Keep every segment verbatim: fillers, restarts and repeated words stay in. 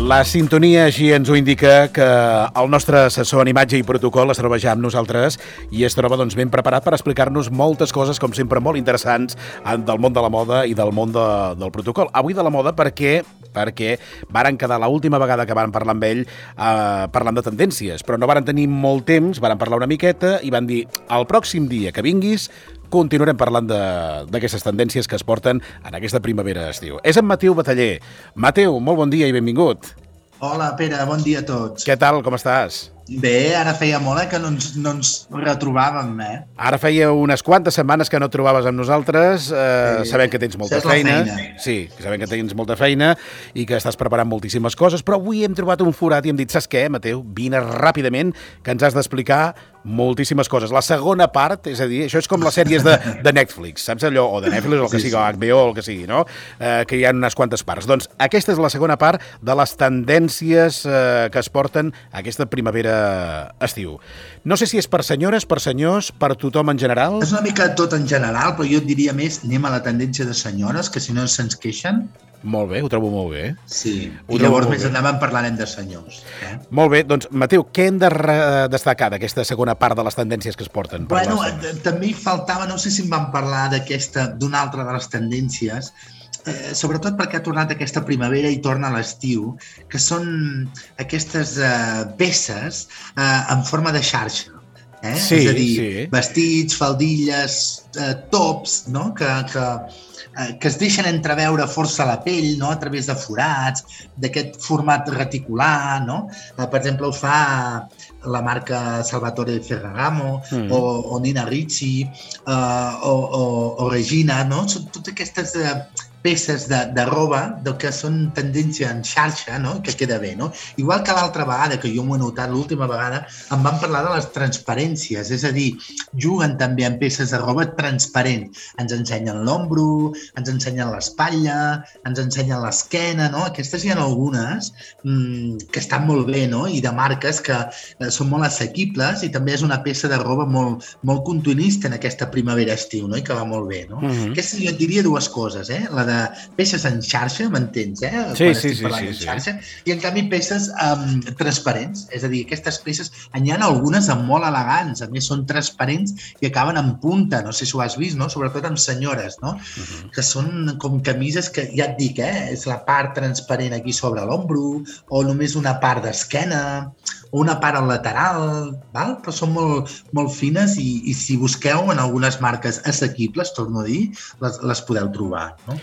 La sintonia així ens ho indica, que el nostre assessor en imatge i protocol es troba ja amb nosaltres i es troba doncs, ben preparat per explicar-nos moltes coses, com sempre, molt interessants del món de la moda i del món de, del protocol. Avui de la moda perquè perquè varen quedar l'última vegada que varen parlar amb ell eh, parlant de tendències, però no varen tenir molt temps, varen parlar una miqueta i van dir, el pròxim dia que vinguis continuarem parlant d'aquestes tendències que es porten en aquesta primavera-estiu. És en Mateu Bataller. Mateu, molt bon dia i benvingut. Hola, Pere, bon dia a tots. Què tal, com estàs? Bé, ara feia molt eh, que no ens, no ens retrobàvem, eh? Ara feia unes quantes setmanes que no et trobaves amb nosaltres, eh, sí, sabem que tens molta feina. feina. Sí, sabem que tens molta feina i que estàs preparant moltíssimes coses, però avui hem trobat un forat i hem dit, saps què, Mateu? Vine ràpidament, que ens has d'explicar moltíssimes coses. La segona part, és a dir, això és com les sèries de, de Netflix, saps allò? O de Netflix, o el que sigui, o H B O, o el que sigui, no? Eh, que hi ha unes quantes parts. Doncs aquesta és la segona part de les tendències eh, que es porten aquesta primavera-estiu. No sé si és per senyores, per senyors, per tothom en general. És una mica tot en general, però jo et diria més, anem a la tendència de senyores, que si no se'ns queixen. Molt bé, ho trobo molt bé. Sí, ho i llavors més endavant parlarem de senyors. Eh? Molt bé, doncs, Mateu, què hem de destacar d'aquesta segona part de les tendències que es porten? Bueno, també hi faltava, no sé si em van parlar d'aquesta, d'una altra de les tendències, eh, sobretot perquè ha tornat aquesta primavera i torna a l'estiu, que són aquestes eh, peces eh, en forma de xarxa. Eh? Sí, és a dir, sí. Vestits, faldilles, eh, tops, no? que... que que es deixen entreveure força la pell, no? A través de forats, d'aquest format reticular, no? Per exemple, ho fa la marca Salvatore Ferragamo mm. o, o Nina Ricci uh, o, o, o Regina, no? Són totes aquestes uh, peces de, de roba que són tendència en xarxa, no? Que queda bé, no? Igual que l'altra vegada, que jo m'ho he notat, l'última vegada, em van parlar de les transparències, és a dir, juguen també amb peces de roba transparent. Ens ensenyen l'ombro, ens ensenyen l'espatlla, ens ensenyen l'esquena, no? Aquestes hi ha algunes mmm, que estan molt bé, no? I de marques que eh, són molt assequibles i també és una peça de roba molt, molt continuista en aquesta primavera-estiu, no? I que va molt bé, no? Mm-hmm. Aquesta jo et diria dues coses, eh? La de peces en xarxa, m'entens, eh? Sí, Quan sí, estic sí, parlant sí, en sí. xarxa, i en canvi peces um, transparents, és a dir, aquestes peces, n'hi ha algunes molt elegants, a més són transparents i acaben en punta, no sé si ho has vist, no? Sobretot amb senyores, no? Uh-huh. Que són com camises que, ja et dic, eh? És la part transparent aquí sobre l'ombro, o només una part d'esquena, o una part al lateral, val? Però són molt, molt fines i, i si busqueu en algunes marques assequibles, torno a dir, les, les podeu trobar, no?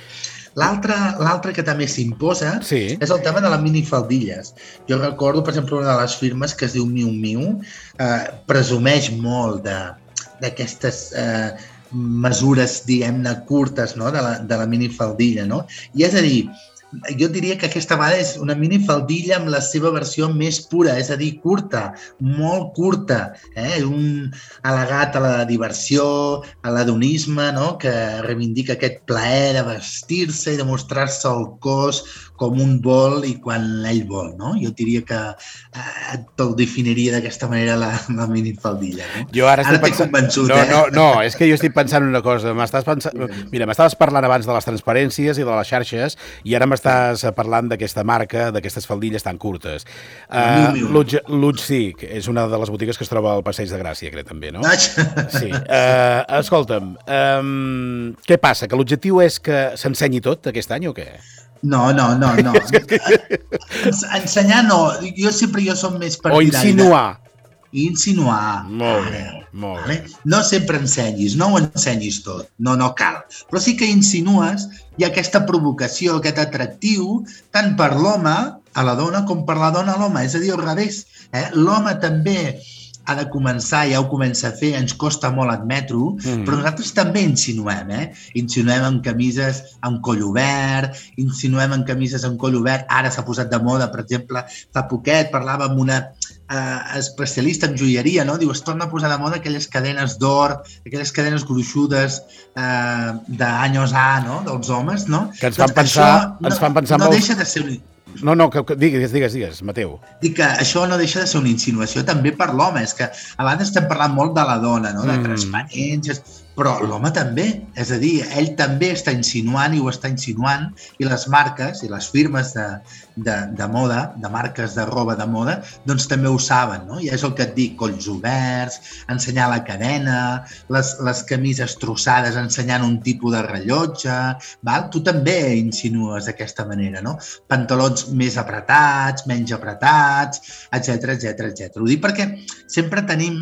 L'altre que també s'imposa sí. és el tema de les minifaldilles. Jo recordo, per exemple, una de les firmes que es diu Miu Miu, eh, presumeix molt d'aquestes eh, mesures, diguem-ne, curtes, no? de, la, de la minifaldilla, no? I és a dir, jo diria que aquesta vegada és una minifaldilla amb la seva versió més pura, és a dir, curta, molt curta, eh? Un al·legat a la diversió, a l'hedonisme, no? Que reivindica aquest plaer de vestir-se i de mostrar-se el cos com un vol i quan ell vol, no? Jo diria que eh, te'l definiria d'aquesta manera la, la minifaldilla, no? Jo ara ara estic t'he convençut, no, eh? No, no, és que jo estic pensant una cosa. M'estàs pensant... Mira, m'estaves parlant abans de les transparències i de les xarxes i ara m'estàs parlant d'aquesta marca, d'aquestes faldilles tan curtes. Uh, Lutzik és una de les botigues que es troba al Passeig de Gràcia, crec, també, no? Sí. Uh, escolta'm, um, què passa? Que l'objectiu és que s'ensenyi tot aquest any o què? No, no, no, no. Ensenyar no. Jo sempre jo som més partidari. O insinuar. Insinuar. Molt bé, molt bé. No sempre ensenyis, no ho ensenyis tot. No, no cal. Però sí que insinues, hi ha aquesta provocació, aquest atractiu, tant per l'home a la dona com per la dona a l'home. És a dir, al revés. Eh? L'home també ha de començar, ja ho comença a fer, ens costa molt admetre-ho, mm. però nosaltres també insinuem, eh? Insinuem en camises amb coll obert, insinuem en camises amb coll obert, ara s'ha posat de moda, per exemple, fa poquet parlava amb una eh, especialista en joieria, no? Diu, es torna a posar de moda aquelles cadenes d'or, aquelles cadenes gruixudes eh, d'anyos A, no? Dels homes, no? Que ens fan doncs pensar, no, ens fan pensar no molt... No deixa de ser un... No, no, que, que, digues, digues, digues, Mateu. Dic que això no deixa de ser una insinuació també per l'home, és que a vegades estem parlant molt de la dona, no? De transparències, però l'home també, és a dir, ell també està insinuant i ho està insinuant i les marques i les firmes de, de, de moda, de marques de roba de moda, doncs també ho saben, no? I és el que et dic, colls oberts, ensenyar la cadena, les, les camises trossades ensenyant un tipus de rellotge, val? Tu també insinues d'aquesta manera, no? Pantalons més apretats, menys apretats, etcètera, etcètera, etcètera. Ho dic perquè sempre tenim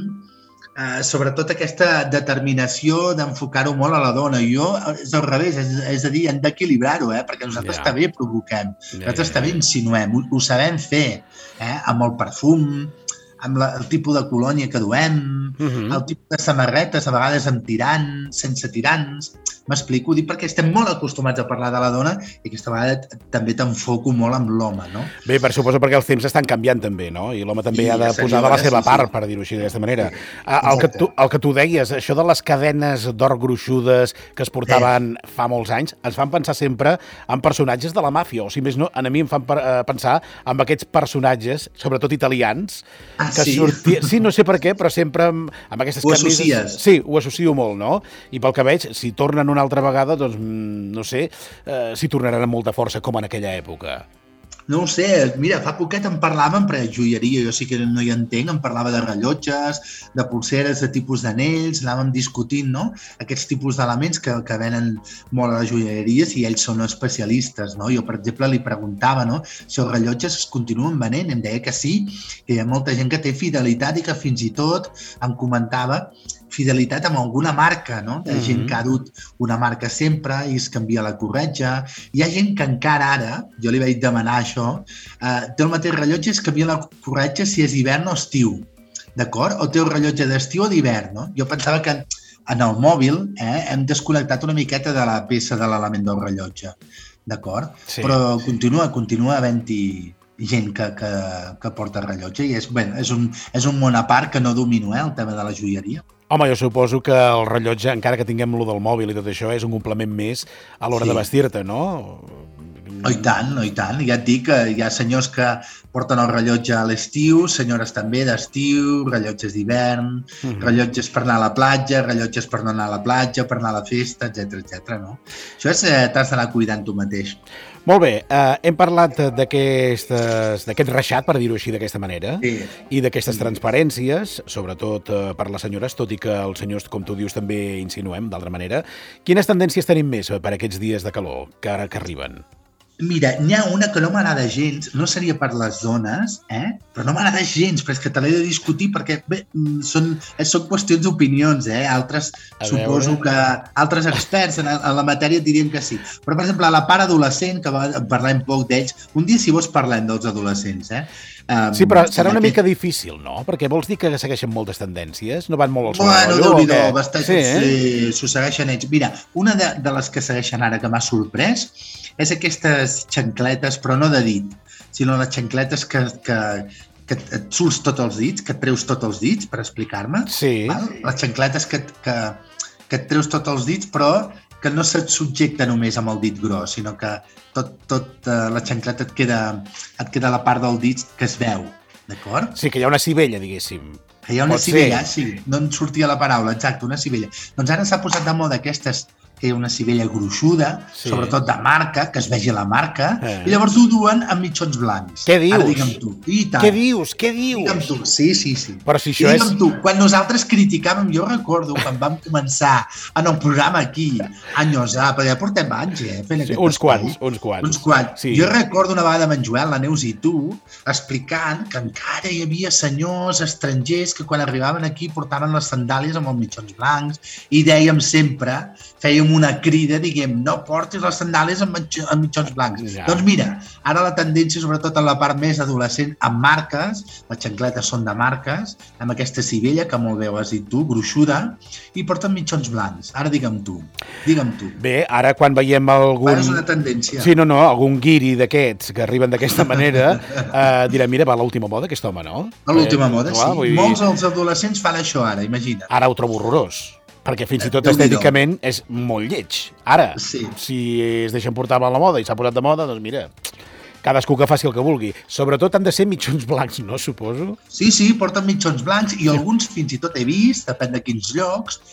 Uh, sobretot aquesta determinació d'enfocar-ho molt a la dona. Jo, és al revés, és, és a dir, hem d'equilibrar-ho, eh? Perquè nosaltres yeah. també provoquem, yeah, nosaltres yeah, també yeah. insinuem, ho, ho sabem fer, eh? Amb el perfum, amb la, el tipus de colònia que duem, uh-huh. el tipus de samarretes, a vegades amb tirants, sense tirants. M'explico? Ho dic perquè estem molt acostumats a parlar de la dona i aquesta vegada també t'enfoco molt amb l'home, no? Bé, per suposo perquè els temps estan canviant també, no? I l'home també I ha de posar de la seva sí, part, sí. per dir-ho així d'aquesta manera. Sí. El, que tu, el que tu deies, això de les cadenes d'or gruixudes que es portaven sí. fa molts anys, ens fan pensar sempre en personatges de la màfia, o si més no, a mi em fan pensar en aquests personatges, sobretot italians, ah, que sí? sortia... Sí, no sé per què, però sempre amb, amb aquestes ho camises... associes. Sí, ho associo molt, no? I pel que veig, si tornen una altra vegada, doncs no sé eh, si tornaran amb molta força com en aquella època. No ho sé, mira, fa poquet en parlàvem, però joieria, jo sí que no hi entenc, en parlava de rellotges, de pulseres, de tipus d'anells, anàvem discutint, no?, aquests tipus d'elements que, que venen molt a les joieries i ells són especialistes, no? Jo, per exemple, li preguntava, no?, si els rellotges es continuen venent, em deia que sí, que hi ha molta gent que té fidelitat i que fins i tot em comentava fidelitat amb alguna marca, no? Hi ha gent que ha dut una marca sempre i es canvia la corretja. Hi ha gent que encara ara, jo li vaig demanar això, eh, té el mateix rellotge, es canvia la corretja si és hivern o estiu, d'acord? O té el rellotge d'estiu o d'hivern, no? Jo pensava que en el mòbil eh, hem desconnectat una miqueta de la peça de l'element del rellotge, d'acord? Sí. Però continua, continua havent-hi gent que, que, que porta rellotge i és, bueno, és, un, és un món a part que no domino, eh, el tema de la joieria. Home, jo suposo que el rellotge, encara que tinguem lo del mòbil i tot això, és un complement més a l'hora sí. de vestir-te, no? Oh, i tant, oh, i tant. Ja et dic que hi ha senyors que porten el rellotge a l'estiu, senyores també d'estiu, rellotges d'hivern, mm-hmm. rellotges per anar a la platja, rellotges per no anar a la platja, per anar a la festa, etcètera, etcètera, no? Això és, eh, t'has d'anar cuidant tu mateix. Molt bé, eh, hem parlat d'aquest reixat, per dir-ho així d'aquesta manera, sí. i d'aquestes transparències, sobretot eh, per les senyores, tot i que els senyors, com tu dius, també insinuem d'altra manera. Quines tendències tenim més per aquests dies de calor que ara que arriben? Mira, n'hi ha una que no m'agrada gens, no seria per les dones, eh? Però no m'agrada gens, però és que te l'he de discutir perquè bé, són, són qüestions d'opinions, eh? Altres, a suposo veure. que altres experts en, en la matèria dirien que sí. Però, per exemple, la part adolescent, que parlem poc d'ells, un dia, si vols, parlem dels adolescents, eh? Um, sí, però serà una aquest... mica difícil, no? Perquè vols dir que segueixen moltes tendències? No van molt al seu bueno, rotllo? Bueno, déu-n'hi-do, bastant, sí, eh? sí, s'ho segueixen ells. Mira, una de, de les que segueixen ara que m'ha sorprès és aquestes xancletes, però no de dit, sinó les xancletes que, que, que et surts tots els dits, que et treus tots els dits, per explicar-me. Sí. Val? Les xancletes que, que, que et treus tots els dits, però que no se't subjecta només amb el dit gros, sinó que tot, tot uh, la xancleta et queda, et queda la part del dit que es veu, d'acord? Sí, que hi ha una civella, diguéssim. Que hi ha una Pot civella, ser. sí, no en sortia la paraula, exacte, una civella. Doncs ara s'ha posat de moda aquestes que hi ha una civella gruixuda, sí. sobretot de marca, que es vegi la marca, eh. i llavors ho duen amb mitjons blancs. Què dius? Ara digue'm tu. I tant. Què dius? Què dius? Digue'm tu. Sí, sí, sí. Però si això I digue'm és... tu, quan nosaltres criticàvem, jo recordo quan vam començar en el programa aquí, anys, ah, perquè ja portem anys, eh? Fent sí, uns quants, uns quants. Uns quants. Sí. Jo recordo una vegada amb en Joel, la Neus i tu, explicant que encara hi havia senyors estrangers que quan arribaven aquí portaven les sandàlies amb els mitjons blancs i dèiem sempre, fèiem una crida, diguem, no portis les sandàlies amb, amb mitjons blancs. Ja. Doncs mira, ara la tendència, sobretot en la part més adolescent, amb marques, les xancletes són de marques, amb aquesta civella, que molt bé ho has dit tu, gruixuda, i porten mitjons blancs. Ara digue'm tu, digue'm tu. Bé, ara quan veiem algun... Ara és una tendència. Sí, no, no, algun guiri d'aquests que arriben d'aquesta manera, eh, direm, mira, va a l'última moda aquest home, no? A l'última eh, moda, clar, sí. Dir... Molts dels adolescents fan això ara, imagina't. Ara ho trobo horrorós. Perquè fins i tot estèticament és molt lleig. Ara, sí. si es deixen portar per la moda i s'ha posat de moda, doncs mira, cadascú que faci el que vulgui. Sobretot han de ser mitjons blancs, no, suposo? Sí, sí, porten mitjons blancs i alguns fins i tot he vist, depèn de quins llocs,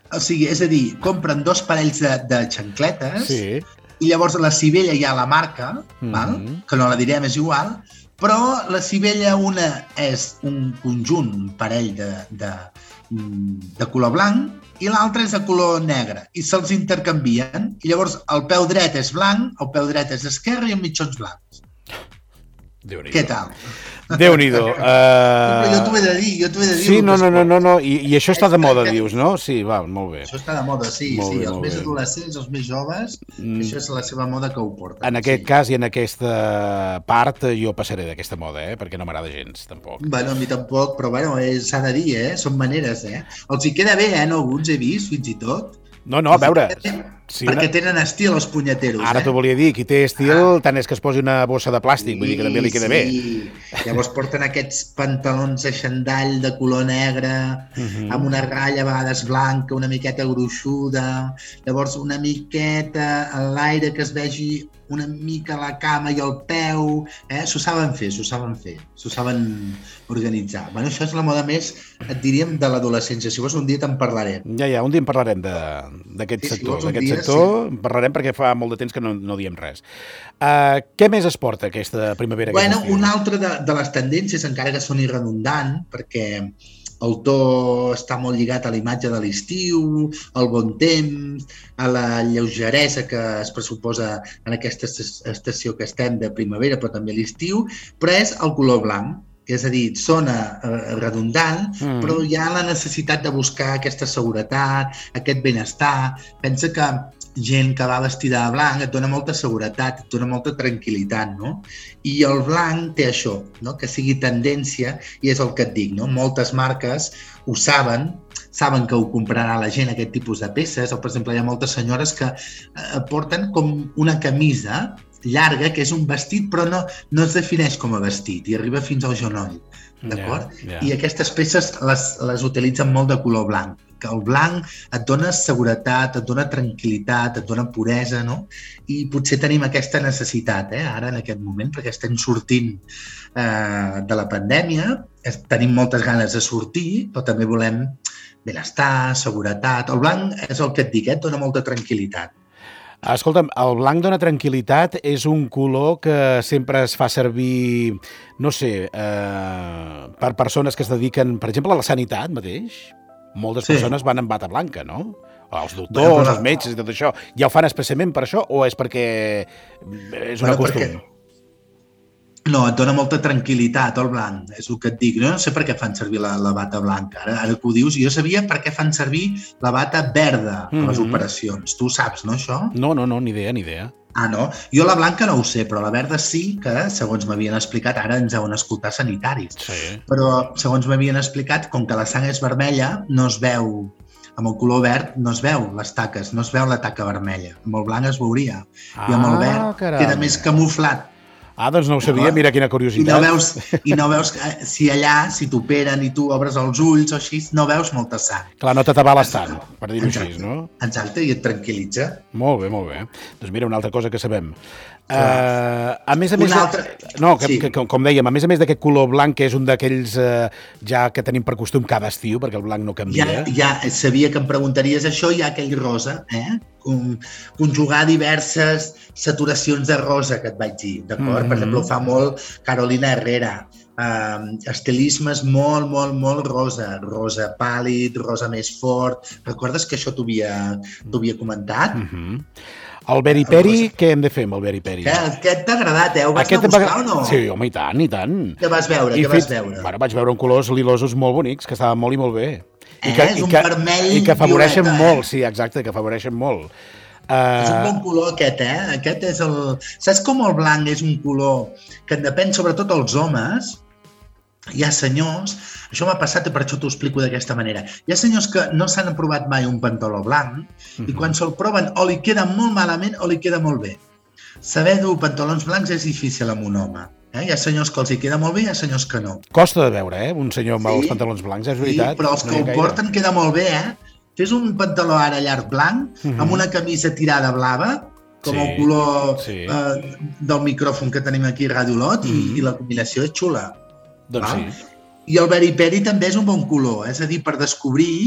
O sigui, és a dir, compren dos parells de, de xancletes sí. i llavors a la sivella hi ha la marca, mm-hmm. val? Que no la direm, és igual, però la sivella una és un conjunt, un parell de, de, de color blanc i l'altra és de color negre i se'ls intercanvien i llavors el peu dret és blanc, el peu dret és esquerre i amb mitjons blancs. Déu-n'hi-do. Què tal? Déu-n'hi-do. Uh... Però jo t'ho he de dir, jo t'ho he de dir. Sí, no, no, no, no, no. I, i això està de moda, dius, no? Sí, va, molt bé. Això està de moda, sí, molt sí. Bé, els més bé. Adolescents, els més joves, mm. això és la seva moda que ho porten. En aquest sí. cas i en aquesta part jo passaré d'aquesta moda, eh? Perquè no m'agrada gens, tampoc. Bueno, a mi tampoc, però bueno, s'ha de dir, eh? Són maneres, eh? Els hi queda bé, eh? No, alguns he vist, fins i tot. No, no, a veure... Sí, perquè una... tenen estil els punyeteros. Ara eh? t'ho volia dir, qui té estil ah. tant és que es posi una bossa de plàstic, sí, vull dir que també li queda sí. bé. Llavors porten aquests pantalons de xandall de color negre, uh-huh. amb una ratlla a vegades blanca, una miqueta gruixuda, llavors una miqueta en l'aire que es vegi una mica la cama i el peu, eh? S'ho saben fer, s'ho saben fer, s'ho saben organitzar. Bueno, això és la moda més, et diríem, de l'adolescència. Si vols, un dia te'n parlarem. Ja, ja, un dia en parlarem d'aquest sí, sector. Si d'aquest dia, sector sí. en parlarem perquè fa molt de temps que no, no diem res. Uh, què més es porta aquesta primavera? Bueno, una altra de, de les tendències, encara que soni redundant, perquè el to està molt lligat a la imatge de l'estiu, al bon temps, a la lleugeresa que es pressuposa en aquesta estació que estem de primavera, però també a l'estiu, però és el color blanc. És a dir, sona redundant, mm. però hi ha la necessitat de buscar aquesta seguretat, aquest benestar. Pensa que gent que va vestida de blanc et dona molta seguretat, et dona molta tranquil·litat, no? I el blanc té això, no? Que sigui tendència, i és el que et dic, no? Moltes marques ho saben, saben que ho comprarà la gent, aquest tipus de peces, o per exemple hi ha moltes senyores que eh, porten com una camisa llarga, que és un vestit, però no, no es defineix com a vestit i arriba fins al genoll, d'acord? Yeah, yeah. I aquestes peces les, les utilitzen molt de color blanc, que el blanc et dona seguretat, et dona tranquil·litat, et dona puresa, no? I potser tenim aquesta necessitat, eh, ara en aquest moment, perquè estem sortint eh, de la pandèmia, tenim moltes ganes de sortir, però també volem benestar, seguretat. El blanc és el que et dic, eh, et dona molta tranquil·litat. Escolta'm, el blanc dona tranquil·litat, és un color que sempre es fa servir, no sé, eh, per persones que es dediquen, per exemple, a la sanitat mateix. Moltes sí. persones van amb bata blanca, no? Els doctors, bueno, però... els metges i tot això. Ja ho fan expressament per això o és perquè és una bueno, costum? Perquè... No, et dona molta tranquil·litat, el blanc, és el que et dic. No, no sé per què fan servir la, la bata blanca. Ara, ara que ho dius, jo sabia per què fan servir la bata verda a les mm-hmm. operacions. Tu ho saps, no, això? No, no, no, ni idea, ni idea. Ah, no? Jo la blanca no ho sé, però la verda sí que, segons m'havien explicat, ara ens deuen escoltar sanitaris. Sí. Però, segons m'havien explicat, com que la sang és vermella, no es veu... Amb el color verd no es veu les taques, no es veu la taca vermella. Amb el blanc es veuria. Ah, I amb el verd caram. Queda més camuflat. Ah, doncs no ho sabia, mira quina curiositat. I no veus, i no veus si allà, si t'operen i tu obres els ulls o així, no veus molta sang. Clar, no t'atabales tant, per dir-ho així, no? Exacte, i et tranquil·litza. Molt bé, molt bé. Doncs mira, una altra cosa que sabem. Uh, a més a més, altra... no, que, sí. que, que, com dèiem, a més a més d'aquest color blanc, que és un d'aquells uh, ja que tenim per costum cada estiu, perquè el blanc no canvia. Ja, ja sabia que em preguntaries això, hi ha aquell rosa, eh? Conjugar diverses saturacions de rosa, que et vaig dir, d'acord? Mm-hmm. Per exemple, ho fa molt Carolina Herrera. Uh, estilismes molt, molt, molt rosa. Rosa pàl·lid, rosa més fort. Recordes que això t'ho havia, t'ho havia comentat? Mm-hmm. El beriperi, què hem de fer amb el beriperi? Què, què t'ha agradat, eh? Ho vas Aquest anar a buscar va... o no? Sí, home, i tant, i tant. Què vas veure, I què fet... vas veure? Bueno, vaig veure un colors lilosos molt bonics, que estaven molt i molt bé. Eh, I que, és un i que, vermell i que afavoreixen violeta, molt, eh? sí, exacte, que afavoreixen molt. Uh... És un bon color aquest, eh? Aquest és el... Saps com el blanc és un color que en depèn sobretot els homes? Hi ha senyors, això m'ha passat i per això t'ho explico d'aquesta manera, hi ha senyors que no s'han provat mai un pantaló blanc uh-huh. i quan se'l proven o li queda molt malament o li queda molt bé. Saber dur pantalons blancs és difícil amb un home. Eh? Hi ha senyors que els hi queda molt bé, hi ha senyors que no. Costa de veure, eh? Un senyor amb sí, els pantalons blancs, és veritat. Sí, però els que no ho porten queda molt bé, eh? Fes un pantaló ara llarg blanc, uh-huh. amb una camisa tirada blava, com sí, el color sí. eh, del micròfon que tenim aquí a Ràdio Olot, uh-huh. i, i la combinació és xula. Doncs val? Sí. I el beriperi també és un bon color, és a dir, per descobrir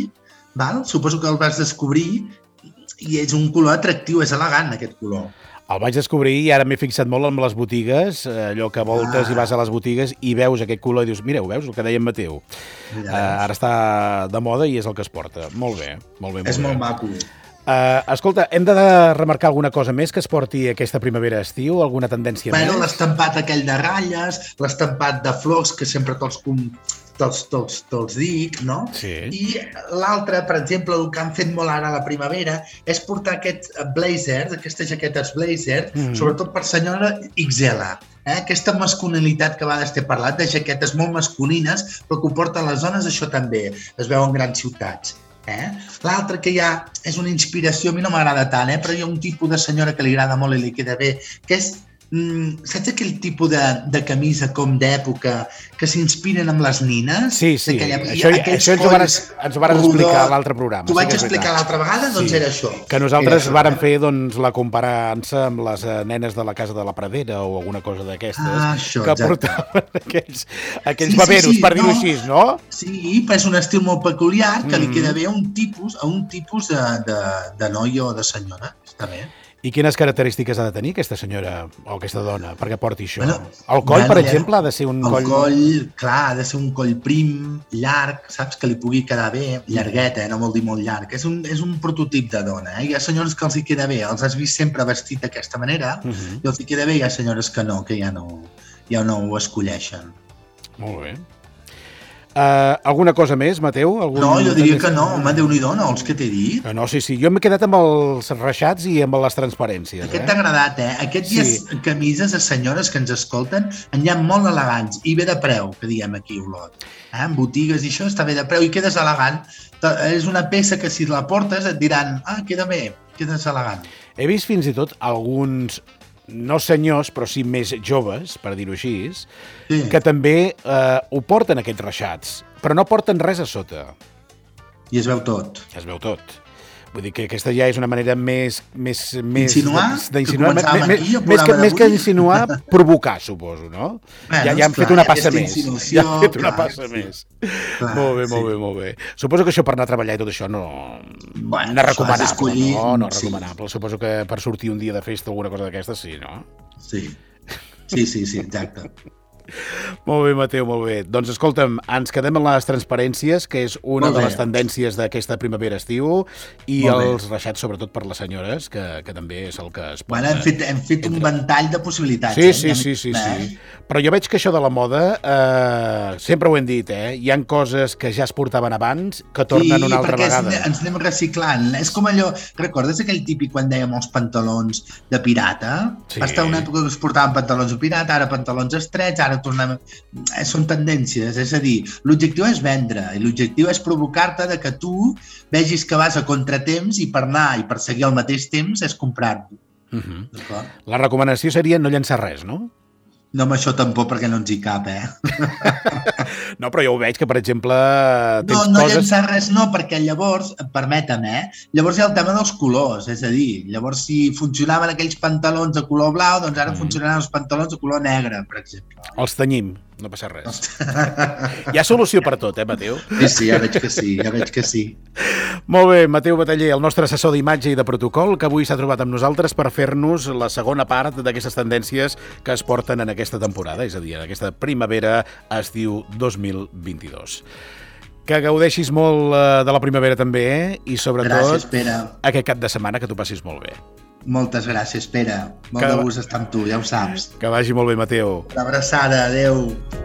val? Suposo que el vas descobrir i és un color atractiu, és elegant aquest color. El vaig descobrir i ara m'he fixat molt en les botigues, allò que voltes ah. i vas a les botigues i veus aquest color i dius, mireu, veus el que deia en Mateu? Uh, ara està de moda i és el que es porta. Molt bé, molt bé. Molt és bé. molt maco. Uh, escolta, hem de remarcar alguna cosa més que es porti aquesta primavera-estiu? Alguna tendència bueno, més? L'estampat aquell de ratlles, l'estampat de flors, que sempre tots te'ls, te'ls, te'ls dic, no? Sí. I l'altre, per exemple, el que han fet molt ara a la primavera és portar aquests blazers, aquestes jaquetes blazer, mm. sobretot per senyora X L. Eh? Aquesta masculinitat que a vegades t'he parlat, de jaquetes molt masculines, però que ho porten les dones, això també es veu en grans ciutats. Eh? L'altre que hi ha és una inspiració, a mi no m'agrada tant, eh? però hi ha un tipus de senyora que li agrada molt i li queda bé, que és, mm, saps aquell tipus de, de camisa com d'època que s'inspiren amb les nines? Sí, sí, això, això ens ho van, ens ho van explicar a l'altre programa. T'ho vaig sí explicar l'altra vegada? Doncs sí. Era això. Que nosaltres vàrem fer doncs, la comparança amb les nenes de la Casa de la Pradera o alguna cosa d'aquestes, ah, això, que exacte. portaven aquells, aquells sí, baberos, sí, sí, per dir-ho no? així, no? Sí, però és un estil molt peculiar que mm. li queda bé a un tipus, a un tipus de, de, de noi o de senyora. Està bé. I quines característiques ha de tenir aquesta senyora o aquesta dona perquè porti això? Bueno, el coll, bueno, per exemple, ha de ser un el coll... El coll, clar, ha de ser un coll prim, llarg, saps? Que li pugui quedar bé, llargueta, eh? No vol dir molt llarg. És un, és un prototip de dona. Eh? Hi ha senyores que els hi queda bé, els has vist sempre vestit d'aquesta manera, uh-huh. i els hi queda bé, hi ha senyores que no, que ja no, ja no ho escolleixen. Molt bé. Uh, alguna cosa més, Mateu? Algun... No, jo diria que no, home, Déu-n'hi-do, no, els que t'he dit. No, sí, sí, jo m'he quedat amb els reixats i amb les transparències. Aquest eh? t'ha agradat, eh? Aquests sí. Dies camises a senyores que ens escolten en hi ha molt elegants i bé de preu, que diem aquí a Olot. Eh? En botigues i això està bé de preu i quedes elegant. És una peça que si la portes et diran, ah, queda bé, quedes elegant. He vist fins i tot alguns... no senyors, però sí més joves, per dir-ho així, sí. que també eh, ho porten aquests reixats, però no porten res a sota. I es veu tot. Es veu tot. Vull dir que aquesta ja és una manera més... més, més insinuar? D'insinuar? Més, més, més, que, més que insinuar, provocar, suposo, no? Bueno, ja, ja han clar, fet una passa més. Ja han fet una passa sí. més. Clar, molt bé, molt sí. bé, molt bé. Suposo que això per anar a treballar i tot això no, bueno, no és recomanable, no? No és recomanable. Sí. Suposo que per sortir un dia de festa o alguna cosa d'aquestes, sí, no? Sí, sí, sí, sí, exacte. Molt bé, Mateu, molt bé. Doncs escolta'm, ens quedem en les transparències, que és una de les tendències d'aquesta primavera-estiu, i els reixats, sobretot per les senyores, que, que també és el que es porta. Bueno, hem fet, hem fet un ventall de possibilitats. Sí, eh? sí, sí, sí, sí. Però jo veig que això de la moda, eh, sempre ho hem dit, eh? Hi han coses que ja es portaven abans que tornen sí, una altra vegada. Sí, perquè ens anem reciclant. És com allò, recordes aquell típic quan dèiem els pantalons de pirata? Sí. Va estar una època que es portaven pantalons de pirata, ara pantalons estrets, ara tornem... Són tendències, és a dir, l'objectiu és vendre i l'objectiu és provocar-te de que tu vegis que vas a contratemps i per anar i per seguir al mateix temps és comprar-ho. Uh-huh. La recomanació seria no llençar res, no? No, amb això tampoc, perquè no ens hi cap, eh? No, però jo ho veig que, per exemple, tens no, no coses... llençar res no, perquè llavors, permetem, eh? Llavors hi ha el tema dels colors, és a dir, llavors si funcionaven aquells pantalons de color blau, doncs ara mm. funcionaran els pantalons de color negre, per exemple. Els tenyim, no passa res. Hi ha solució per tot, eh, Mateu? Sí, sí, ja veig que sí, ja veig que sí. Molt bé, Mateu Bataller, el nostre assessor d'imatge i de protocol, que avui s'ha trobat amb nosaltres per fer-nos la segona part d'aquestes tendències que es porten en aquesta temporada, és a dir, en aquesta primavera-estiu dos mil vint-i-dos. Que gaudeixis molt de la primavera també, eh? I sobretot gràcies, Pere. Aquest cap de setmana que t'ho passis molt bé. Moltes gràcies, Pere. Molt que... de gust estar amb tu, ja ho saps. Que vagi molt bé, Mateu. Una abraçada, adeu.